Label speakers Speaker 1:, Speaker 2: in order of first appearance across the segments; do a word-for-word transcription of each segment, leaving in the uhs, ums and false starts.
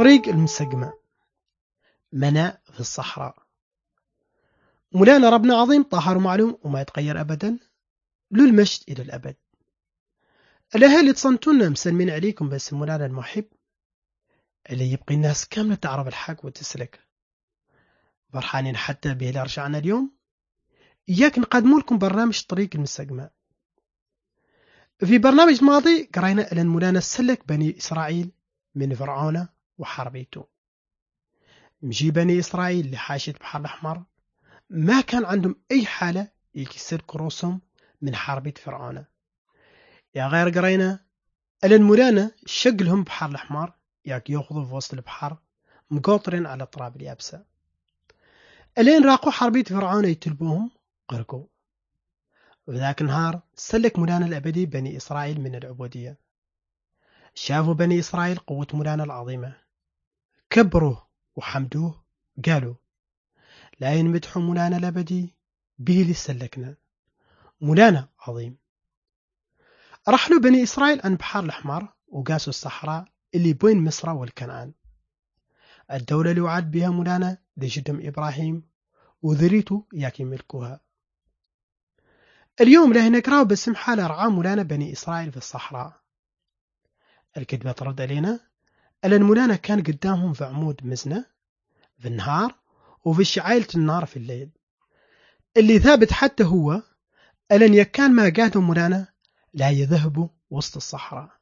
Speaker 1: طريق المسقمة، مناء في الصحراء. مولانا ربنا عظيم طاهر ومعلوم وما يتغير أبدا، له المجد إلى الأبد. الأهالي تصنتونا مسلمين عليكم، بس مولانا المحب اللي يبقي الناس كاملة تعرف الحق وتسلك. فرحانين حتى به اللي رجعنا اليوم إياك نقدموا لكم برنامج طريق المسقمة. في برنامج الماضي قرينا أن مولانا سلك بني إسرائيل من فرعون وحربيته. مجي بني إسرائيل لحاشية البحر الأحمر ما كان عندهم أي حالة يكسر رؤوسهم من حربية فرعون. يا غير قرينا أن مولانا شقلهم بحر الأحمر ياك يأخذوا في وسط البحر مقاطرين على التراب اليابسة. ألين راقوا حربية فرعون يتلبوهم غرقوا. وذاك النهار سلك مولانا الأبدي بني إسرائيل من العبودية. شافوا بني إسرائيل قوة مولانا العظيمة، كبروه وحمدوه، قالوا لا ينمدحوا مولانا الأبدي به اللي سلكنا، مولانا عظيم. رحلوا بني إسرائيل عن بحر الأحمر وقاسوا الصحراء اللي بين مصر والكنعان، الدولة اللي وعد بها مولانا لجدهم إبراهيم وذريته ياك يملكوها. اليوم له نقرأ باسم حالة رعاه مولانا بني إسرائيل في الصحراء. الكتبة ترد علينا أن مولانا كان قدامهم في عمود مزنة في النهار وفي شعيلة النار في الليل. اللي ثابت حتى هو ألن يكان ما قادوا مولانا لا يذهبوا وسط الصحراء.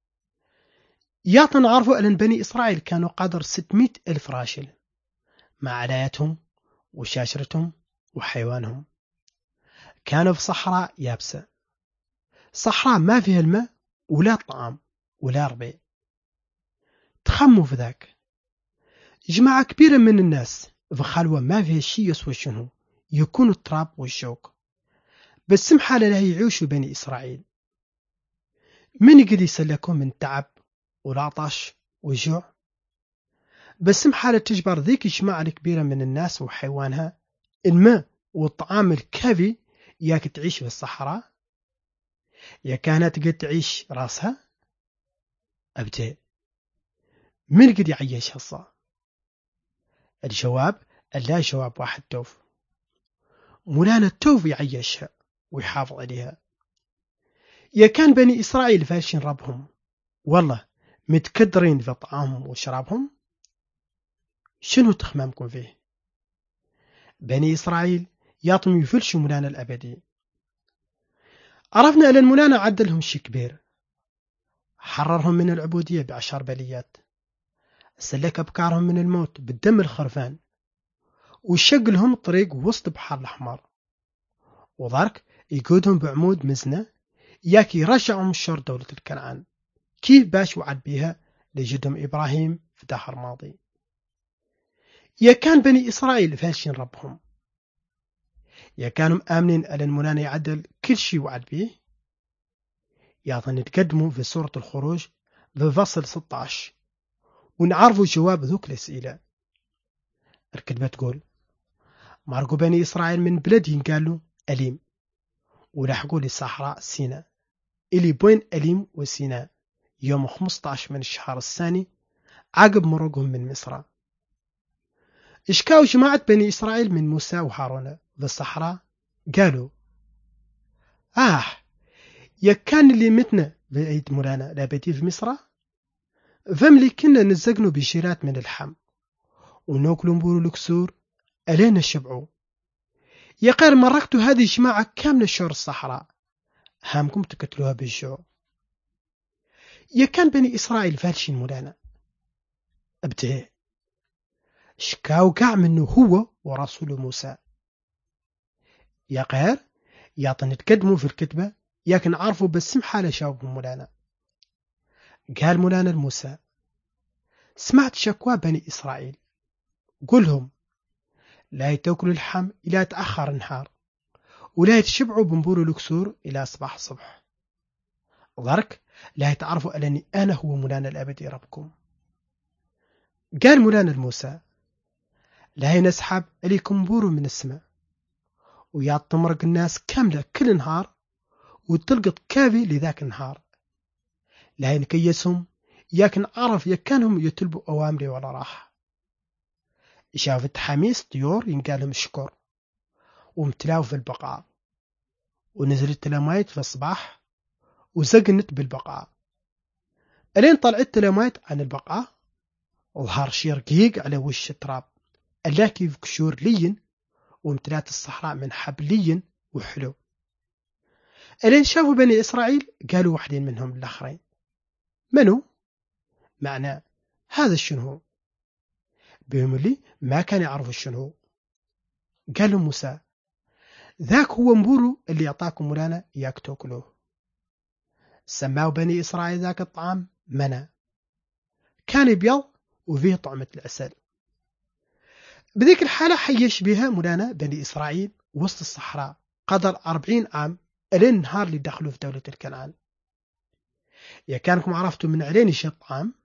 Speaker 1: ياطن عرفوا أن بني إسرائيل كانوا قدر ستمائة ألف راشل مع علايتهم وشاشرتهم وحيوانهم. كانوا في صحراء يابسة، صحراء ما فيها الماء ولا طعام ولا ربيع. تخموا في ذاك جماعة كبيرة من الناس في خلوة ما فيها شيء يسوى شنو يكون التراب والشوك، بس محالة له يعيشوا بني إسرائيل. من يقدر يسلكون من تعب والعطش والجوع؟ بس محالة تجبر ذيك الجماعة الكبيرة من الناس وحيوانها الماء والطعام الكافي ياك تعيش في الصحراء؟ يا كانت قد تعيش راسها؟ أبدا، من قد يعيش هالصا؟ الجواب لا جواب واحد توف. مولانا التوف يعيشها ويحافظ عليها. يا كان بني إسرائيل فاشين ربهم والله متكدرين في طعامهم وشرابهم، شنو تخمامكم فيه؟ بني إسرائيل ياطم يفلشوا مولانا الأبدي. عرفنا أن مولانا عدلهم شي كبير، حررهم من العبودية بعشر بليات، سلك أبكارهم من الموت بالدم الخرفان، وشق لهم طريق وسط بحر الأحمر، وذاك يقودهم بعمود مزنة ياك يرجعهم الشر دولة الكنعان كيف باش وعد بيها لجدهم إبراهيم في دهر ماضي. يا كان بني إسرائيل فاشين ربهم، يا كانوا آمنين أن مولانا يعدل كل شيء وعد بيه. يعطن نتقدموا في سورة الخروج في فصل ستة عشر ونعرفوا جواب ذوك الأسئلة. الكتبة تقول مارقوا بني إسرائيل من بلدهم قالوا أليم، ولحقوا للصحراء سيناء اللي بين أليم وسيناء يوم خمسة عشر من الشهر الثاني عقب مرقهم من مصر. اشكاوا جماعة بني إسرائيل من موسى وهارون في الصحراء، قالوا آه يا كان اللي متنا بعيد مولانا لابدي في مصر، فملي كنا نزقنوا بشيرات من اللحم وناكلوا مبورو الكسور ألينا الشبعوا. يا غير مرقتوا هذه جماعة كاملة شور الصحراء، هامكم تقتلوها بالجوع. يا كان بني إسرائيل فالشين مولانا أبدا، شكاو قاع منه هو ورسول موسى. يا غير يعطن نتقدموا في الكتبة ياك نعرفوا بس حالة شاوب مولانا. قال مولانا الموسى سمعت شكوى بني إسرائيل، قلهم لا يتاكلوا اللحم إلى تأخر النهار ولا يتشبعوا بنبور الكسور إلى صباح الصبح. ضرك لا يتعرفوا أنني أنا هو مولانا الأبدي ربكم. قال مولانا الموسى لا ينسحب عليكم بور من السماء ويعطمرق الناس كاملة كل نهار وتلقط كافي لذاك النهار، لا ينكيسهم لكن عرف يكانهم يتلبوا أوامري ولا راح. شاف التحاميس طيور ينقالهم الشكر ومتلاو في البقعة، ونزلت تلاميت في الصباح وزقنت بالبقعة. ألين طلعت تلاميت عن البقعة وظهر شي رقيق على وش التراب ألاكي في كشور لين وامتلات الصحراء من حب لين وحلو. ألين شافوا بني إسرائيل قالوا واحدين منهم الآخرين منو؟ معنى هذا شنو؟ بهم اللي ما كان يعرفوا شنو. قالوا موسى ذاك هو مبورو اللي يعطاكم مولانا ياك تاكلوه. سماوا بني إسرائيل ذاك الطعام منى، كان يبيض وفيه طعمة العسل. بذيك الحالة حيش بها مولانا بني إسرائيل وسط الصحراء قدر أربعين عام ألين النهار اللي دخلوا في دولة الكنعان. يا كانكم عرفتوا من علين يشي الطعام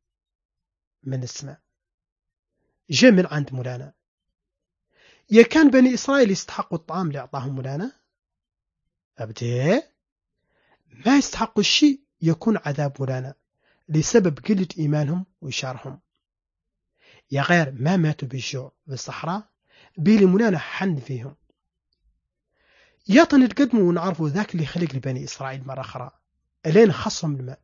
Speaker 1: من السماء جاء من عند مولانا. يا كان بني إسرائيل يستحقوا الطعام اللي أعطاهم مولانا؟ أبدا ما يستحقوا الشيء يكون عذاب مولانا لسبب قلة إيمانهم وإشارهم. يا غير ما ماتوا بالجوع بالصحراء بيلي مولانا حن فيهم. ياطن نتقدموا ونعرفوا ذاك اللي خلق لبني إسرائيل مرة أخرى ألين خصهم الماء.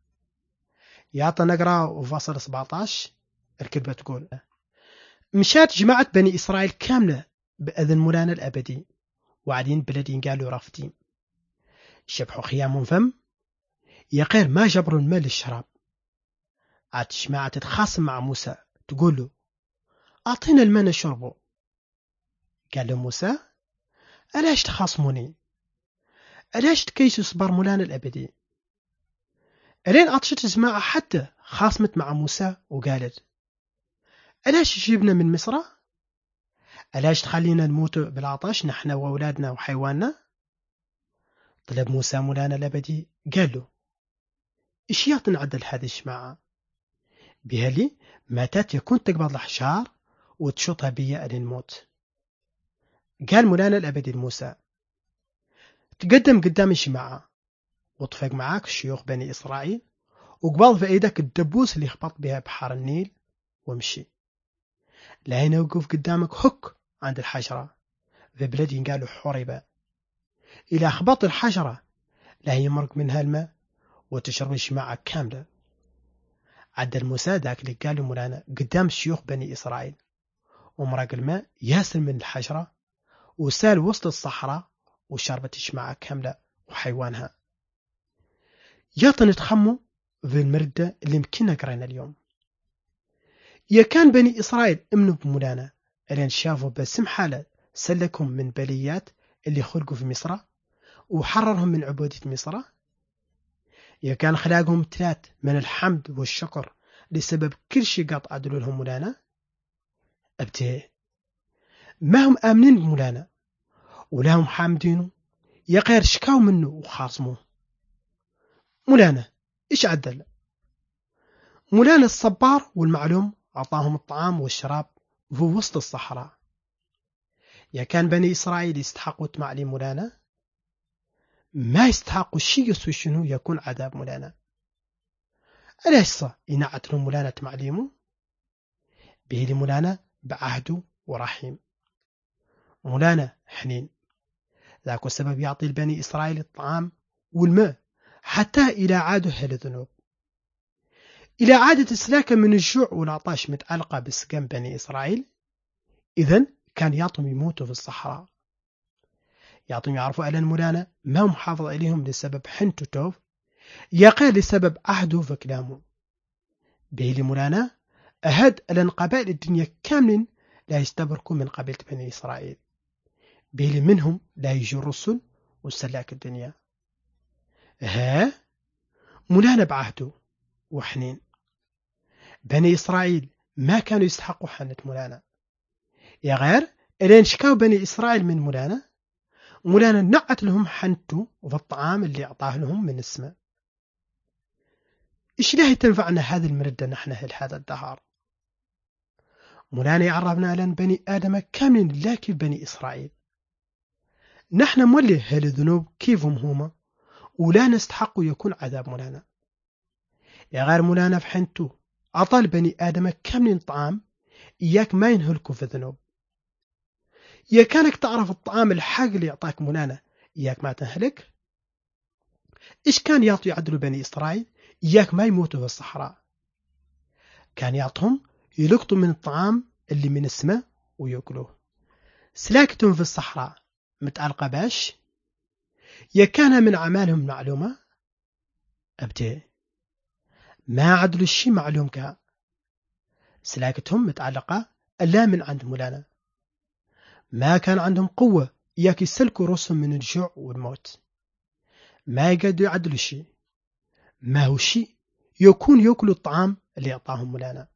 Speaker 1: ياطن نقرأ وفصل سبعة عشر الكلمة تقول مشات جماعة بني إسرائيل كاملة بأذن مولانا الأبدي وعدين بلدين قالوا رافدين شبحوا خيامهم فم يا غير ما جبروا الماء للشراب. عاد جماعة تتخاصم مع موسى تقول له أعطينا الماء نشربه. قال له موسى ألاش تخاصموني؟ ألاش تكيسوا صبر مولانا الأبدي؟ ألين عطشت جماعة حتى خاصمت مع موسى وقالت ألاش جبنا من مصر؟ ألاش تخلينا نموت بالعطش نحن وأولادنا وحيواننا؟ طلب موسى مولانا الأبدي قال له إيش يعطن عدل هذه الجماعة بهالي ماتت يكون تقبض الحشار وتشطها بيا ألين موت. قال مولانا الأبدي لموسى تقدم قدام الجماعة وطفق معاك شيوخ بني إسرائيل وقبض في ايدك الدبوس اللي خبط بها بحر النيل وامشي لين يوقف قدامك هك عند الحجرة في بلد ينقالوا حوربة. إلى خبط الحجرة لا يمرق منها الماء وتشرب الجماعة كاملة. عدل موسى ذاك اللي قالوا مولانا قدام شيوخ بني إسرائيل ومرق الماء ياسل من الحجرة وسال وسط الصحراء وشربت الجماعة كاملة وحيوانها. ياطن تخموا في المردة اللي يمكننا قرينا اليوم. يا كان بني إسرائيل امنوا بمولانا ألين شافوا بسم حالة سلكهم من بليات اللي خلقوا في مصر وحررهم من عبودية مصر. يا كان خلاقهم ثلاث من الحمد والشكر لسبب كل شيء قط عدلوا لهم مولانا. أبتي ما هم آمنين بمولانا ولا هم حامدينه يا غير شكاو منه وخاصموه. مولانا إيش عدل؟ مولانا الصبار والمعلوم أعطاهم الطعام والشراب في وسط الصحراء. يا كان بني إسرائيل يستحقوا تعليم مولانا ما يستحقوا الشيء يسوي شنو يكون عذاب مولانا. أليش صا ينعت لهم مولانا تعليمه بيلي مولانا بعهده ورحيم. مولانا حنين ذاك السبب يعطي البني إسرائيل الطعام والماء حتى إلى عادوا أهل الذنوب. إلى عادة السلاكة من الجوع والعطاش متعلقة بسكن بني إسرائيل إذن كان يعطهم يموتوا في الصحراء. يعطهم يعرفوا ألان مولانا ما هم حافظ عليهم لسبب حنتو توف يقال لسبب عهده وكلامه. بيلي مولانا أهد ألان قبائل الدنيا كامل لا يستبركوا من قبيلة بني إسرائيل بيلي منهم لا يجي الرسل والسلاك الدنيا. ها مولانا بعهده وحنين. بني إسرائيل ما كانوا يستحقوا حنة مولانا يا غير إلين شكاوا بني إسرائيل من مولانا مولانا نعت لهم حنته وفي الطعام اللي أعطاه لهم من السماء. إيش ليه تنفعنا هذه المردة نحن هذا الدهار؟ مولانا يعرفنا لأن بني آدم كاملين لا كيف بني إسرائيل. نحن مولي هالذنوب كيفهم هما ولا نستحق يكون عذاب مولانا يا غير مولانا فحنتو عطال بني آدم كاملين طعام إياك ما ينهلكوا في الذنوب. يا كانك تعرف الطعام الحق اللي يعطاك مولانا إياك ما تنهلك. إيش كان يعطي عدل بني إسرائيل إياك ما يموتوا في الصحراء؟ كان يعطهم يلقطوا من الطعام اللي من السماء ويأكلوه. سلاكتهم في الصحراء متعلقة باش؟ يا كان من أعمالهم معلومة؟ أبتي ما عدل الشي معلوم كها. سلاكتهم متعلقة ألا من عند مولانا. ما كان عندهم قوة إياك يسلكوا رؤوسهم من الجوع والموت. ما يقدروا يعدلوا الشيء. ما هو الشيء يكون يأكلوا الطعام اللي يعطاهم مولانا.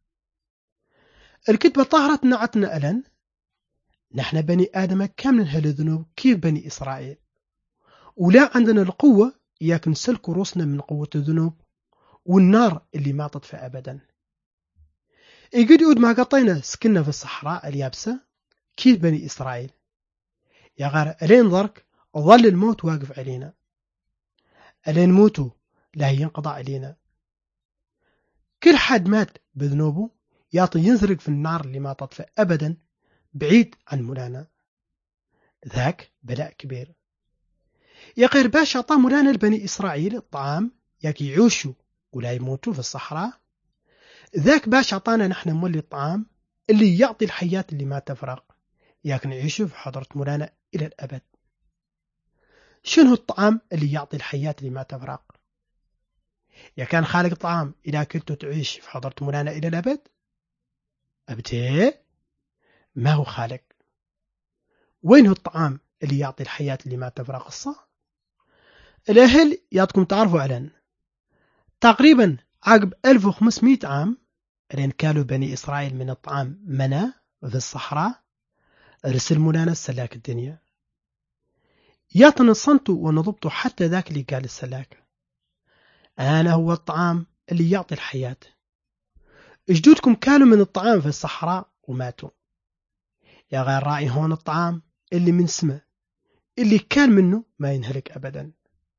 Speaker 1: الكتبة طهرت نعتنا ألن نحن بني آدم كامل هالذنوب كيف بني إسرائيل، ولا عندنا القوة إياك نسلك رؤوسنا من قوة الذنوب والنار اللي ما تطفى أبدا. يقد يقول ما قطينا سكننا في الصحراء اليابسة كيف بني إسرائيل. يا غير ألين ضرك ظل الموت واقف علينا، ألين موتوا لا ينقضى علينا. كل حد مات بذنوبه يعطي ينزرق في النار اللي ما تطفى أبدا بعيد عن مولانا. ذاك بلاء كبير. يا غير باش أعطى مولانا لبني إسرائيل الطعام ياك يعيشوا ولا يموتوا في الصحراء، ذاك باش أعطانا نحن مولي الطعام اللي يعطي الحياة اللي ما تفرق ياك نعيشوا في حضرة مولانا إلى الأبد. شنو الطعام اللي يعطي الحياة اللي ما تفرق؟ يا كان خالق طعام إذا كنت تعيش في حضرة مولانا إلى الأبد؟ أبتي ما هو خالق. وين هو الطعام اللي يعطي الحياة اللي ما تفرق؟ الصح الأهل يعطكم تعرفوا علن تقريبا عقب ألف وخمسمائة عام لين كالوا بني إسرائيل من الطعام منا في الصحراء، رسل مولانا السلاك الدنيا يعطنا صنتوا ونضبطوا حتى ذاك اللي قال السلاك أنا هو الطعام اللي يعطي الحياة. جدودكم كانوا من الطعام في الصحراء وماتوا. يا غير رأي هون الطعام اللي من سماء اللي كان منه ما ينهلك أبدا.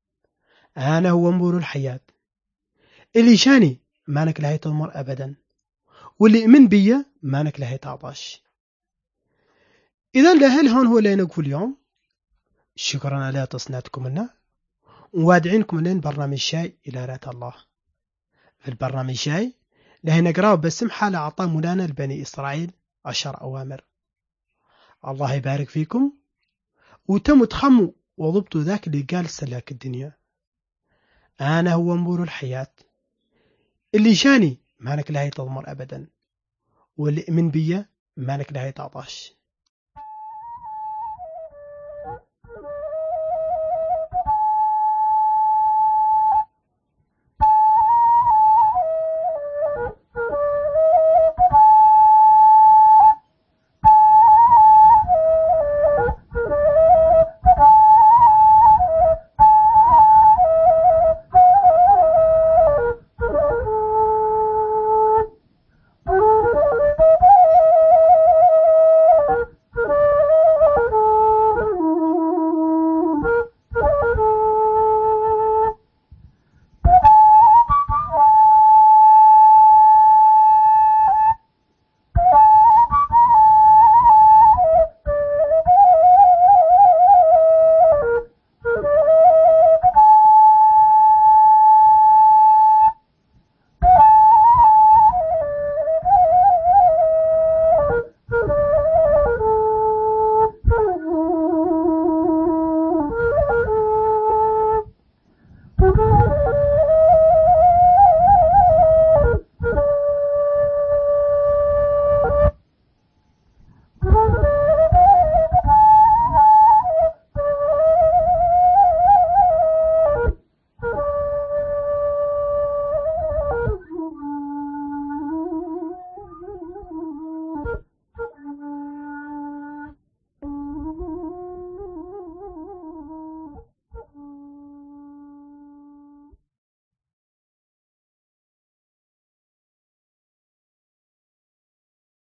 Speaker 1: أنا هو نور الحياة اللي جاني ما نك لهي تضمر أبدا، واللي من بيا ما نك لهي تعطش. إذا لهل هون هو اللي نقول اليوم. شكرا على تصنيعكم لنا، ووادعينكم لين برنامج شاي إلى رات الله. في البرنامج شاي لهي نقرأ باسم حال أعطى مولانا لبني إسرائيل عشر أوامر. الله يبارك فيكم وتم تخموا وضبطوا ذاك اللي قال سلاك الدنيا أنا هو نور الحياة اللي جاني ما نك لهي تضمر أبدا، واللي من بيا ما نك لهي تعطش.